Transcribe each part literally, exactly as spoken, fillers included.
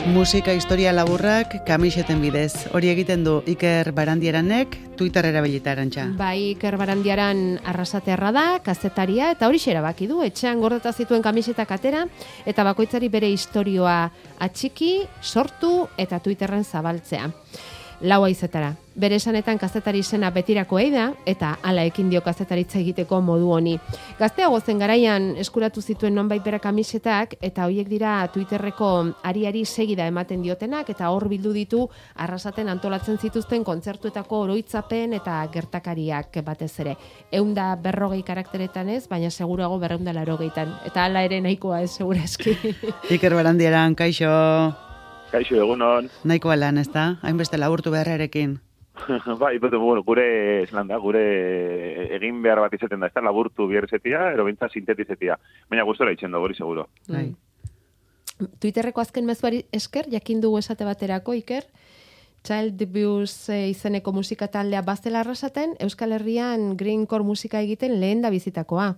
Musika historia laburrak kamiseten bidez. Hori egiten du Iker Barandiaranek Twitter erabilita Arantxa. Bai, Iker Barandiaran arrasatearra da, kazetaria, eta hori erabaki du, etxean gordeta zituen kamisetak atera, eta bakoitzari bere istorioa atxiki, sortu eta Twitterren zabaltzea. Lau haizetara. Bere esanetan kazetari izena betirako ei da, eta hala ekin dio kazetaritza egiteko modu honi. Gazteago zen garaian eskuratu zituen nonbait bera kamisetak, eta hoiek dira Twitterreko ariari segida ematen diotenak, eta hor bildu ditu arrasaten antolatzen zituzten kontzertuetako oroitzapen eta gertakariak batez ere. Eunda berrogei karakteretan ez, baina segurago berreunda larogeitan. Eta hala ere nahikoa ez, segurazki. Iker Barandiaran, kaixo. Kaixo, egunon. Nahikoa lan, ez da? Hainbeste laburtu beharrarekin. Bai, betu, bueno, gure, eslan da, gure egin behar bat izaten da, ez da laburtu bierzetia, ero bintza sintetizetia. Baina gustora itxen da, gori seguro. Bai. Twitterreko azken mezuari esker, jakin dugu esate baterako, Iker, Child Abuse izeneko musika taldea bazela arrasaten, Euskal Herrian greencore musika egiten lehen da bizitakoa.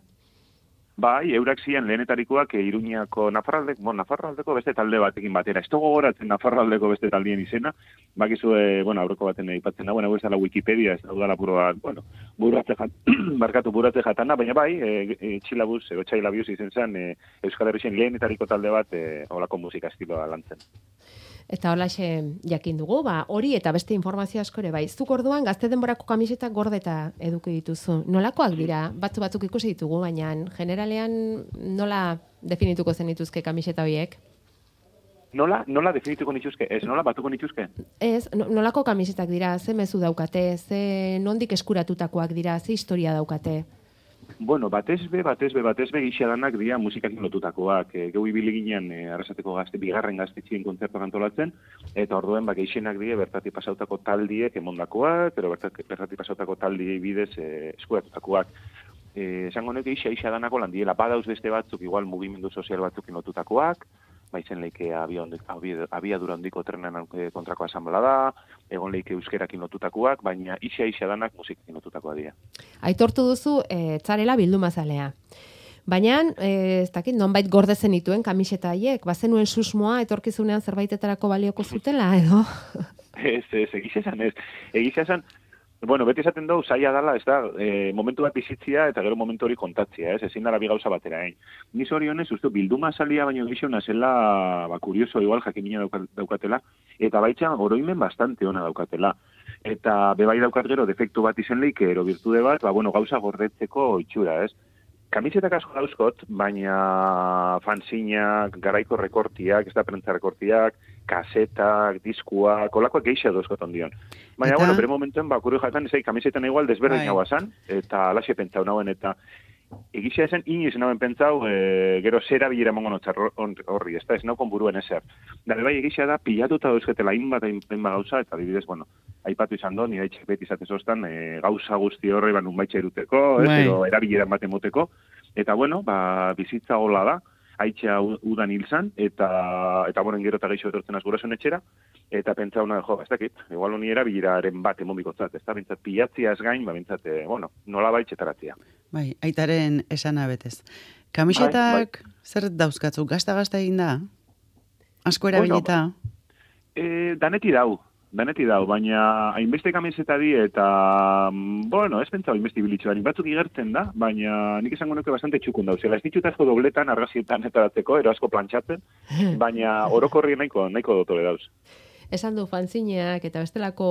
Bai, eurak zian lehenetarikoak Iruñako Nafarraldeko, bon, Nafarraldeko beste talde batekin batera. Ez dugu goratzen Nafarraldeko beste taldien izena, bakizu, eh, bueno, aurreko baten aipatzen da, bueno, ez da la Wikipedia, ez da udala puro bat, bueno, buratze jat, barkatu buratze jatana, baina bai, e, e, Txilabuz, ego Txailabuz izen zen, e, Euskal Herrien lehenetariko talde bat, e, holako musika estiloa lantzen. Eta holaxe jakin dugu, ba, hori eta beste informazio asko ere bai. Zuk orduan gazte denborako kamisetak gordeta eduki dituzu. Nolakoak dira? Batzu batzuk ikusi ditugu, baina generalean nola definituko zen dituzke kamiseta horiek? Nola, nola definituko nituzke? Ez, nola batuko nituzke? Ez, nolako kamisetak dira? Ze mezu daukate? Ze nondik eskuratutakoak dira? Ze historia daukate? Bueno, batez be, batez be, batez be gisa danak dira musikakin lotutakoak. E, Geu ibili ginen e, arrasateko gazte, bigarren gaztetxien kontzertuak antolatzen, eta orduen ba, geixenak dira bertati pasautako taldiek emondakoak, pero bertati, bertati pasautako taldiei bidez e, eskuratutakoak. E, esango nek gisa, gisa danako landiela, badauz beste batzuk, igual mugimendu sozial batzukin lotutakoak, baizen leike abiadura handiko trenan kontrako asamblea da, egon leike euskerakin lotutakoak, baina isa isa danak musikakin lotutakoa dira. Aitortu duzu, e, tzarela bildumazalea. Baina, e, ez dakit, nonbait gordezen dituen kamiseta haiek, bazenuen susmoa etorkizunean zerbaitetarako balioko zutela, edo? Ez, ez, egiz esan, ez. Egiz esan, bueno, beti esaten dugu, zaila dala, ez da, e, momentu bat bizitzia eta gero momentu hori kontatzia, ez, ezin dara bi gauza batera, egin. Niz hori honez, uste, bilduma salia baino gizona zela, ba, kurioso, igual, jakimina daukatela, eta baitza, oroimen bastante ona daukatela. Eta bebai daukat gero, defektu bat izen leike, ero virtude bat, ba, bueno, gauza gordetzeko itxura, ez. Kamisetak asko dauzkot, baina fanzinak, garaiko rekortiak, ez da prentza rekortiak, kasetak, diskuak, olakoak geixa dauzkot ondion. Baina, eta? Bueno, bere momentuen, ba, kurio jatan, ezai, kamisetan igual desberdin hau asan, eta alaxe pentsau nauen, eta egizia esan, iniz nauen pentsau, e, gero zera bilera mongo notzar horri, ez da, ez naukon buruen ezer. Da, bai, egizia da, pilatuta dauzketela inbat, inbat gauza, eta adibidez, bueno, aipatu izan do, nire itxek beti izatez ostan, e, gauza guzti horre, ba, nun baitxa eruteko, ez, edo erabilera bat emoteko, eta, bueno, ba, bizitza gola da, haitxea udan hil zan, eta, eta bonen gero eta geixo etortzen azgurasun etxera, eta pentsa hona, jo, ez dakit, igual honi erabilaren bat emomikotzat, ez da, bintzat pilatzia ez gain, ba, bintzat, eh, bueno, nola baitxetaratzia. Bai, aitaren esana betez. Kamisetak, bai, bai. Zer dauzkatzu, gazta-gazta egin da? Asko erabilita? Bueno, eh, daneti dau, daneti dau, baina hainbeste kamiseta di eta, bueno, ez pentsa hainbeste bilitxo da, batzuk igertzen da, baina nik esango nuke bastante txukun dauzela. Ez ditut asko dobletan, argazietan eta datzeko, ero asko plantxatzen, baina orokorri nahiko, nahiko dotore dauz. Esan du fanzineak eta bestelako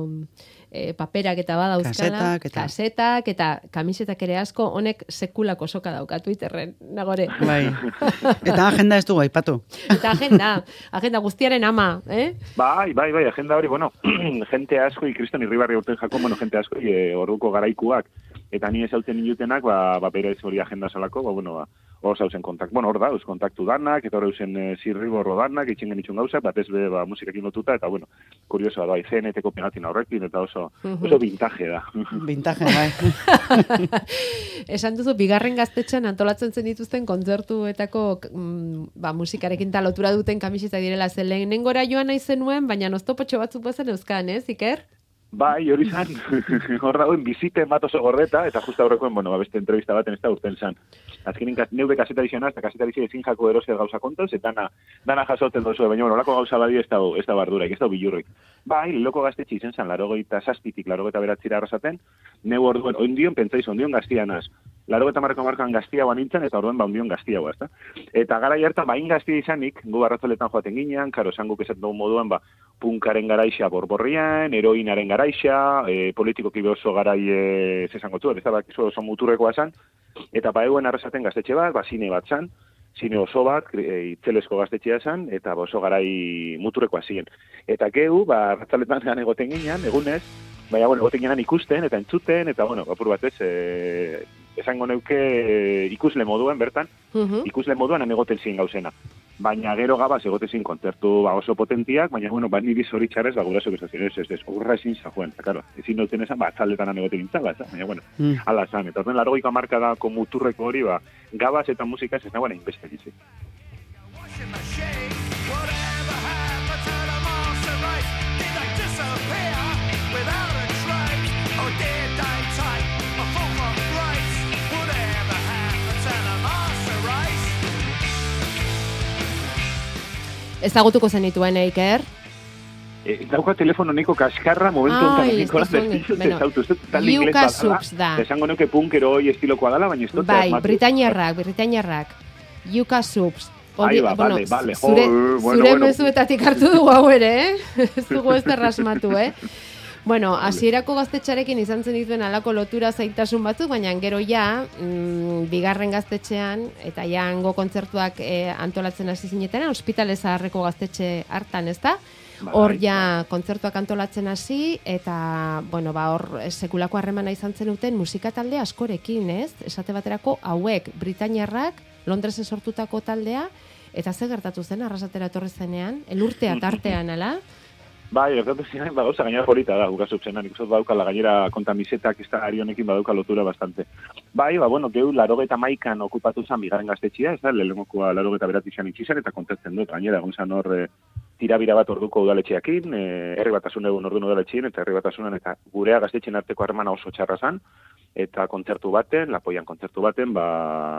e, paperak eta badauzkala, kasetak eta... kasetak eta kamisetak ere asko, honek sekulako soka dauka Twitterren, nagore. Bai. Eta agenda ez dugu aipatu. Eta agenda, agenda guztiaren ama, eh? Bai, bai, bai, agenda hori, bueno, jente asko, ikriston irribarri urten jako, bueno, jente asko, e, orduko garaikuak, eta ni ezautzen inutenak, ba, ba bere ez hori agenda salako, ba, bueno, ba, hor zauzen kontaktu, bueno, hor da, eus kontaktu danak, eta hor eusen e, zirriborro danak, itxen genitxun gauza, batez be, ba, musikakin lotuta, eta, bueno, kuriosoa da, G N T-ko pegatin horrekin, eta oso, oso vintage da. Vintage, bai. Esan duzu, bigarren gaztetxean antolatzen zen dituzten kontzertuetako mm, ba, musikarekin talotura duten kamiseta direla, zen lehenengora joan nahi zenuen, baina oztopotxo batzuk bazen euskan, ez, Iker? Bai, hori zan, hor dagoen biziten bat oso gordeta, eta justa horrekoen, bueno, beste entrevista baten ez da urten zan. Azkenin, neube kasetari ziona, eta kasetari ziona ezin jako erosia gauza kontaz, eta dana, dana jasoten dozu, baina, bueno, lako gauza badi ez da, ez da barduraik, ez da bilurrik. Bai, loko gaztetxe izen zan, larogeita zazpitik, larogeita beratzira arrasaten, neu orduen, ondion, pentsaiz, ondion gaztianaz. Larogeita marko markoan gaztia guan nintzen, eta orduen ba ondion gaztia guaz, ezta? Eta gara jartan, ba, ingaztia izanik, gu barratzoletan joaten ginean, karo, esan guk esaten dugu moduan, ba, punkaren garaixa borborrian, heroinaren garaixa, e, politikoki oso garai e, zesango zu, ez da, ba, oso muturrekoa zan, eta ba, eguen arrasaten gaztetxe bat, ba, zine bat zan, zine oso bat, e, itzelesko gaztetxea zan, eta ba, oso garai muturrekoa ziren. Eta geu, ba, barratzoletan egoten ginean, egunez, baina, bueno, egoten ginean ikusten, eta entzuten, eta, bueno, apur batez, e, esango neuke ikusle moduan, bertan, uh-huh. ikusle moduan anegoten zin gauzena. Baina gero gabaz egoten zin kontzertu ba, oso potentiak, baina, bueno, ba, niri zoritxarrez, ba, guraso bezazien, ez, ez, ez, urra ezin zajoen, eta, claro, ezin duten esan, ba, atzaldetan anegoten gintzala, ez, baina, bueno, mm. ala zan, eta orden, largoiko markadako muturreko hori, ba, gabaz eta musika ez ez nagoen inbeste gizik. Ezagutuko zenituen, Eiker? E, dauka telefono niko kaskarra, momentu ontan niko ezautu, ez dut talde inglés bat da. Esango neuke punkero hoi estilokoa dala, baina ez dut. Bai, britainiarrak, britainiarrak. Yuka Subs. Ahí va, vale, vale. Zure, zure mezuetatik hartu dugu hau ere, eh? Ez dugu ez terrasmatu, eh? Bueno, hasierako gaztetxarekin izan zen dituen alako lotura zaitasun batzuk, baina gero ja, mm, bigarren gaztetxean, eta ja hango kontzertuak e, antolatzen hasi zinetena, ospitale zaharreko gaztetxe hartan, ez da? Hor ja kontzertuak antolatzen hasi, eta, bueno, ba, hor sekulako harremana izan zen duten musika talde askorekin, ez? Esate baterako hauek, britainiarrak, Londresen sortutako taldea, eta ze gertatu zen, arrasatera etorri zenean, elurtea tartean, ala? Bai, gertatu ziren, ba, gauza gainera polita da, gukaz upsenan, ikusot baukala gainera kontamisetak ez da ari honekin badauka lotura bastante. Bai, ba, bueno, gehu larogeta maikan okupatu zan bigarren gaztetxia, ez da, lehenkoa larogeta beratizan itxizan, eta kontetzen dut, gainera, gonzan hor, e, tirabira bat orduko udaletxeakin, e, herri batasun egun orduan udaletxein, eta herri batasunan, eta gurea gaztetxen arteko harremana oso txarra zan, eta kontzertu baten, lapoian kontzertu baten, ba,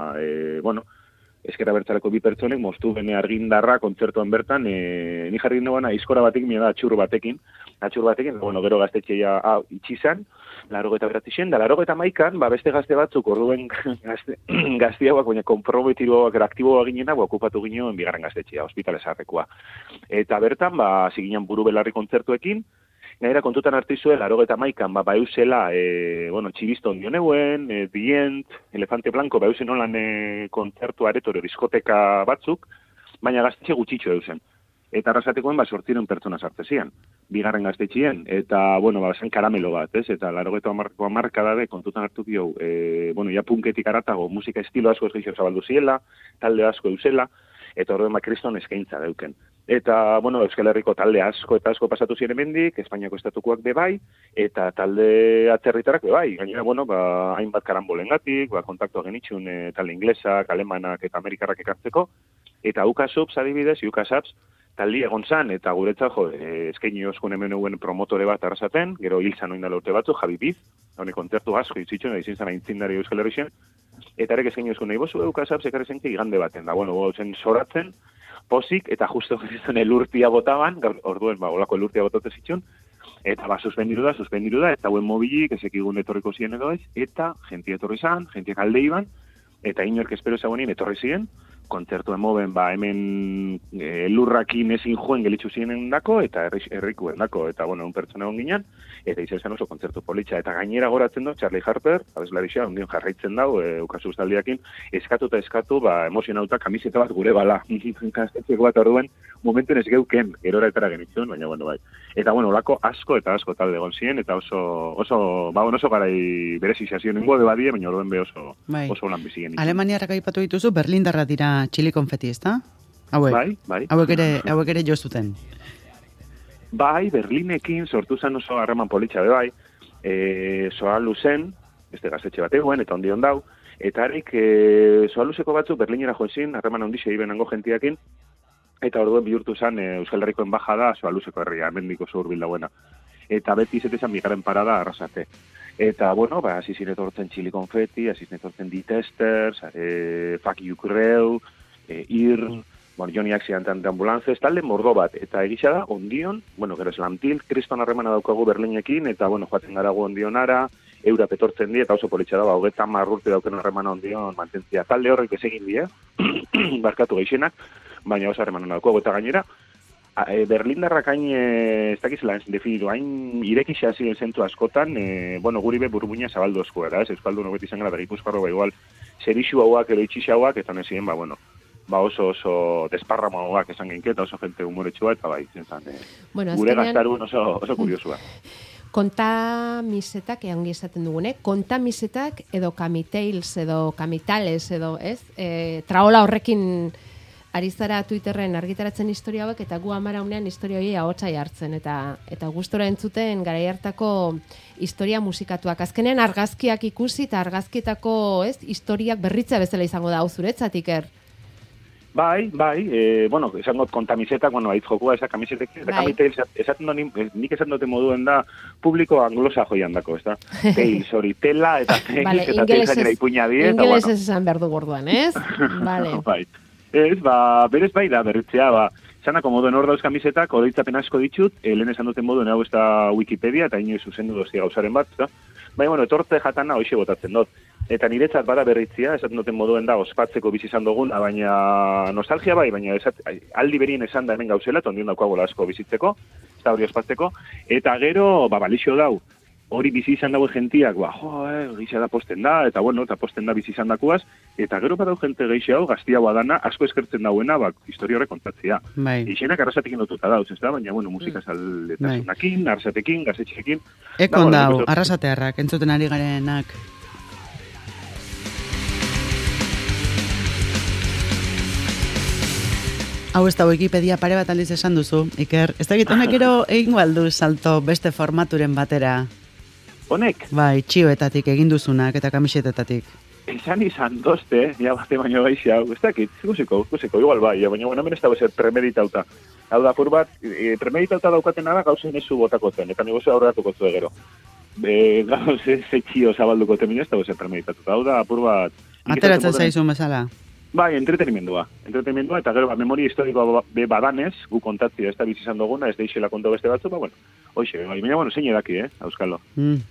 e, bueno, Ezkerra Bertzaleko bi pertsonek moztu bene argindarra kontzertuan bertan, e, ni jarri nagoen aizkora batekin, mira da atxur batekin, atxur batekin, bueno, gero gaztetxeia ah, itxizan, larogeta beratixen, da larogeta maikan, ba, beste gazte batzuk orduen gazte, gaztiagoak, baina konprometiroak aktiboa ginena, ba, okupatu ginen bigarren gaztetxea, ospitale zaharrekoa. Eta bertan, ba, ziginan buru belarri kontzertuekin, gaira kontutan hartu izue, larogeta maikan, ba, baeuzela, e, bueno, txibisto ondio neuen, e, Dient, Elefante Blanco, baeuzen holan e, kontzertu aretore, diskoteka batzuk, baina gaztetxe gutxitxo eusen. Eta arrasatekoen, ba, sortziren pertsona sartze zian, bigarren gaztetxien, eta, bueno, ba, zen karamelo bat, ez? Eta larogeta markoa marka dabe, kontutan hartu bio, e, bueno, ja punketik aratago, musika estilo asko ez geixo zabaldu ziela, talde asko eusela, eta horren, ba, kriston eskaintza dauken. Eta, bueno, Euskal Herriko talde asko eta asko pasatu ziren hemendik, Espainiako estatukoak bebai, eta talde atzerritarak bebai. Gainera, bueno, ba, hainbat karambolengatik, ba, kontaktua genitxun e, talde inglesak, alemanak eta amerikarrak ekartzeko. Eta UKASUPS adibidez, UKASAPS, taldi egon zan, eta guretzat, jo, e, eskaini oskun hemen euen promotore bat arrasaten, gero hil zan oindala urte batzu, Javi Biz, hone kontzertu asko itzitxun, izin zan aintzindari Euskal Herrixen, eta erek eskaini oskun nahi bozu, UKASAPS ekarri zenke igande baten, da, bueno, zen soratzen, posik, eta justo gizuen elurtia botaban, orduen, ba, olako elurtia botate zitxun, eta ba, suspendiru da, suspendiru da, eta hauen mobilik, ezekigun etorriko ziren edo ez, eta jentia etorri zan, jentia kalde iban, eta inork espero ezagunin etorri ziren, kontzertu emoben, ba, hemen e, elurrakin ezin joen gelitzu ziren dako, eta herrikuen dako, eta, bueno, un pertsona egon ginen, eta izan oso kontzertu politxa, eta gainera goratzen du, Charlie Harper, abeslarixa, ondion jarraitzen dau, e, ukasuz taldiakin, eskatu eta eskatu, ba, emozionauta kamiseta bat gure bala, kastetzeko bat orduen, momentuen ez geuken, gerora etara genitzen, baina, bueno, bai. Eta, bueno, olako asko eta asko talde egon ziren, eta oso, oso, ba, oso garai berezizazio nengo de badie, baina orduen be oso, bai. Oso lan bizien. Alemaniarrak aipatu dituzu, Berlindarra dira Txili konfeti, ezta? Hauek, bai, bai. Hauek ere, hauek ere jo zuten. Bai, Berlinekin sortu zen oso harreman politxa be bai, e, soa luzen, beste gaztetxe bat eguen, eta ondi ondau, eta harik e, soa luzeko batzuk Berlinera joezin, harreman ondixe ibenango gentiakin, eta orduen bihurtu zen e, Euskal Herriko enbajada soa luzeko herria, hemendik oso hurbil dauena. eta beti izetezan bigarren parada Arrasate. Eta, bueno, ba, hasi zinetortzen Chili Confetti, hasi zinetortzen Ditesters, e, Fuck You Creu, e, Ir, bueno, Johnny Accident de Ambulances, talde mordo bat. Eta egisa da, ondion, bueno, gero Slantil, kriston harremana daukagu Berlinekin, eta, bueno, joaten garagu ondionara, eura petortzen di, eta oso politxa da, ba, hogeita marrurte dauken harremana ondion mantentzia. Talde horrek ezegin die, barkatu geixenak, baina oso harremana daukagu, eta gainera, E, Berlindarrak hain, e, ez dakizela ez definitu, hain irekisa ziren zentu askotan, e, bueno, guri be burbuina zabaldu asko era, ez, Euskaldun hobeti izan gara berripuzkarro, ba, igual, zerixu hauak, ero itxixauak, eta nezien, ba, bueno, ba, oso, oso desparrama hauak esan genketa, oso gente humoretsua, eta bai, zen e, bueno, gure gaztarun oso, oso kuriosua. Kontamisetak, egon esaten dugune, kontamisetak edo kamitails, edo kamitales, edo, ez, e, traola horrekin ari zara Twitterren argitaratzen historia hauek, eta gu amara unean historia hori ahotsai hartzen, eta eta gustora entzuten garai hartako historia musikatuak. Azkenean argazkiak ikusi, eta argazkietako, ez, historiak berritza bezala izango da, hau zuretzatik, er? Bai, bai, e, bueno, esan got kontamisetak, bueno, haitz jokua esa kamisetek, eta bai. Kamitails, esaten do, nik esan dute moduen da, publiko anglosa joian dako, ez da? Tails hori, tela, eta tails, vale, eta tails añera ipuña die, eta bueno. Ingelesez esan behar du gorduan, ez? Vale. Bai. Ez, ba, berez bai da, berritzea, ba, zanako moduen hor dauz kamisetak, oroitzapen asko ditut, e, lehen esan duten moduen hau ez da Wikipedia, eta inoiz zuzendu dozia gauzaren bat, eta, bai, bueno, etortze jatana hoxe botatzen dut. Eta niretzat bada berritzea, esaten duten moduen da, ospatzeko bizi izan dugun, baina nostalgia bai, baina esat, aldi berien esan da hemen gauzela, eta ondion daukagola asko bizitzeko, ez da hori ospatzeko, eta gero, ba, balixo dau, hori bizi izan dago jentiak, ba, jo, eh, gisa da posten da, eta bueno, eta posten da bizi izan dakuaz, eta gero badau jente geixe hau, gaztia badana, asko eskertzen dauena, ba, historia horrek kontatzea. Bai. Ixenak arrasatekin lotuta dauz, ez da, baina, bueno, musika zaldetasunakin, bai. Arrasatekin, gazetxekin. Ekon da, dau, arrasatearrak, entzuten ari garenak. Hau ez da Wikipedia pare bat aldiz esan duzu, Iker. Ez da egit, honek ero egin aldu salto beste formaturen batera. Honek? Bai, txioetatik egin duzunak eta kamisetetatik. Esan izan dozte, ja bate baino gaixi hau, ez dakit, guziko, guziko, igual bai, baina bueno, hemen ez dago zer premeditauta. Hau da, pur bat, e, premeditauta daukaten ara gauzen ezu botakoten, eta nigozu aurratuko zu egero. E, gauze ze txio zabalduko temin ez dago zer premeditatuta. Hau da, pur bat... Ateratzen zaizu bezala. Bai, entretenimendua. Entretenimendua, eta gero, ba, memoria historikoa be badanez, gu kontatzia ez da bizizan duguna, ez da isela konto beste batzu, ba, bueno, hoxe, bai, baina, bueno, zein edaki, eh, Euskalo. Mm.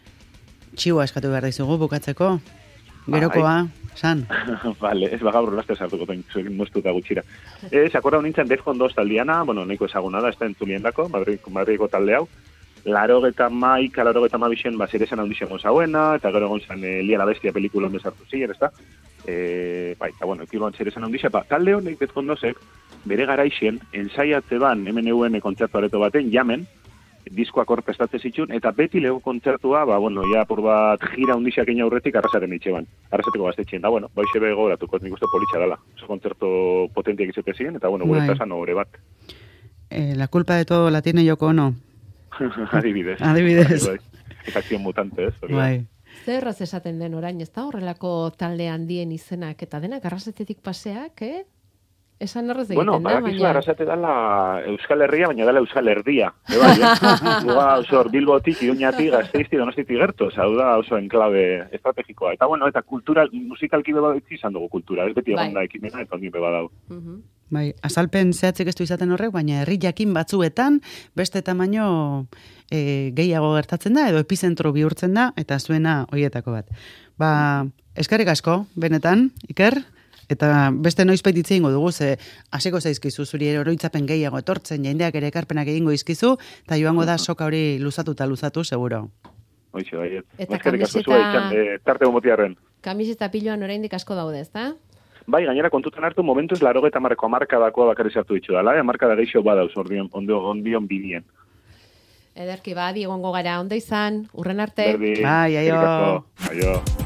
Txiua eskatu behar daizugu, bukatzeko, gerokoa, san. Vale, ez bagaur laste sartuko toin, zuekin moztuta gutxira. Ez, akorda honintzen Defcon dos taldiana, bueno, nahiko ezaguna da, ez da entzulien dako, Madrideko talde hau, laro geta maika, laro geta mabixen, ba, zeresan handixen gozauena, eta gero gontzan e, Lia la Bestia pelikula onde sartu ziren, ez da? E, bai, eta bueno, ekiloan zeresan handixe, ba, talde honek Defcon dosek, bere garaixen, ensaiatze ban, hemen euen kontzertu areto baten, jamen, diskoak hor prestatze zitxun, eta beti lego kontzertua, ba, bueno, ja, por bat, gira handixiak egin aurretik arrasaren itxe ban, arrasateko gaztetxien, da, bueno, bai xebe gogoratuko, nik uste politxa dala, oso kontzertu potentiak izate ziren, eta, bueno, gure tasan ore bat. Eh, la culpa de todo la tiene Yoko Ono. Adibidez. Adibidez. Ez akzion mutante, ez? Bai. Zer erraz esaten den orain, ez da horrelako talde handien izenak, eta denak arrasatetik paseak, eh? Esan erraz egiten bueno, da, baina... Bueno, arrasate dala Euskal Herria, baina dala Euskal Erdia. Eba, ja? Duga oso Bilbotik, Iruñatik, Gazteizti, Donostitik gertu, hau da oso enklabe estrategikoa. Eta bueno, eta kultura, musikalki beba izan dugu kultura, ez beti egon da ekimena, eta ondin beba dau. Uh-huh. Bai, azalpen zehatzik ez du izaten horrek, baina herri jakin batzuetan beste tamaino e, gehiago gertatzen da, edo epizentro bihurtzen da, eta zuena hoietako bat. Ba, eskerrik asko, benetan, Iker, eta beste noizbait hitz egingo dugu, ze hasiko zaizkizu zuri oroitzapen gehiago etortzen, jendeak ere ekarpenak egingo izkizu, eta joango da soka hori luzatuta luzatu, seguro. Hoixe, bai, eta eskerrik asko zua izan, e, tarte gomotiarren. Kamiseta piloan oraindik asko daude, ezta? Bai, gainera kontutan hartu momentuz larogeta marreko amarkadakoa bakarri sartu ditu dala, amarkada geixo badauz ordion, ondion bidien. Ederki, ba, egongo gara, ondo izan, urren arte. Berdi, bai, aio. Aio.